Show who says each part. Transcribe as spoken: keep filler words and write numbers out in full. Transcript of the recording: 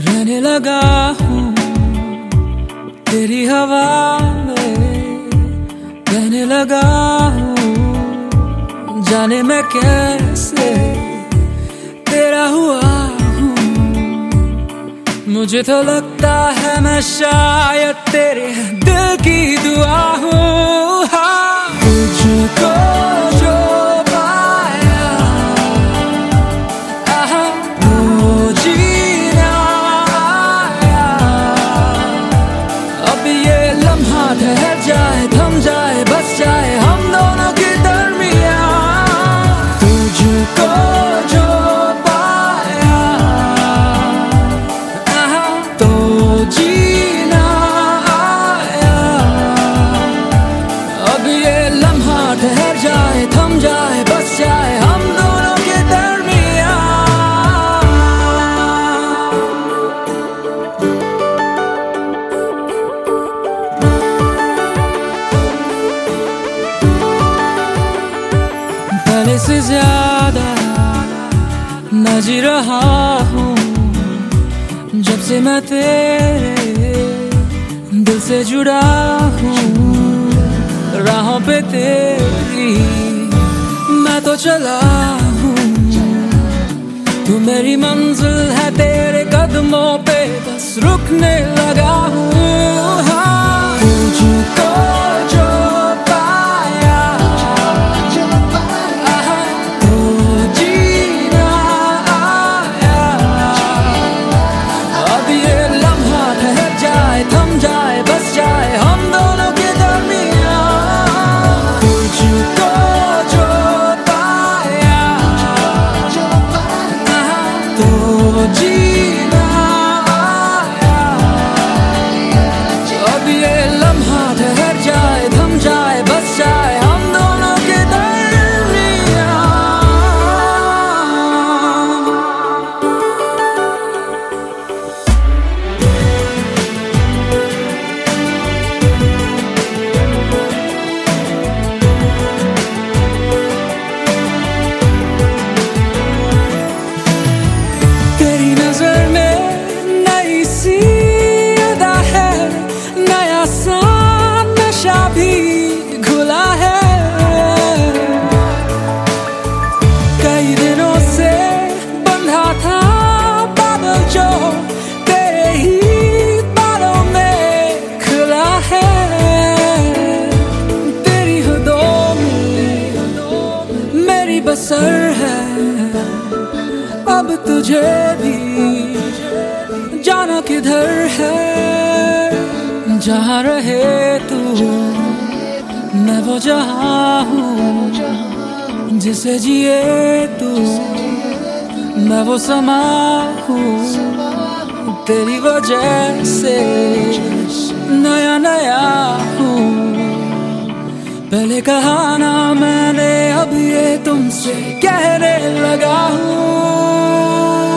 Speaker 1: रहने लगा हूँ तेरी हवा में, कहने लगा हूँ जाने मैं कैसे तेरा हुआ हूँ। मुझे तो लगता है मैं शायद तेरे दिल की दुआ हूँ। हाँ, तुझको जो पाया आहा तो जीना आया। अब ये लम्हा ठहर जाए, थम जाए, बस जाए हम दोनों के दरमियां। तुझको जो पाया आहा तो जीना आया। अब ये लम्हा ठहर जाए, थम जाए, बस जाए हम दोनों के दरमियां। पहले से ज्यादा न जी रहा हूँ जब से मैं तेरे दिल से जुड़ा हूँ। राहों पे तेरी मैं तो चला हूँ, तू मेरी मंजिल है, तेरे कदमों पे बस रुकने लगा हूँ। हाँ, तुझको जो पाया आहा तो जीना आया। अब ये लम्हा ठहर जाए, थम जाए, बस जाए हम दोनों के दरमियां। तुझको जो पाया आहा तो जीना आया। अब ये लम्हा ठहर जाए, थम जाए, बस जाए हम दोनों के दरमियां। तेरी नजर में नई सी अदा है, नया सा नशा भी घुला है। कई दिनों से बंधा था बादल जो तेरे ही बालों में खुला है। तेरी हदों में मेरी बसर है, अब तुझे भी जाना किधर है। जहाँ रहे तू मैं वो जहाँ हूँ, जिसे जिए तू मैं वो समा हूँ। तेरी वजह से नया नया हूँ, पहले कहा ना मैंने अब ये तुमसे कहने लगा हूँ।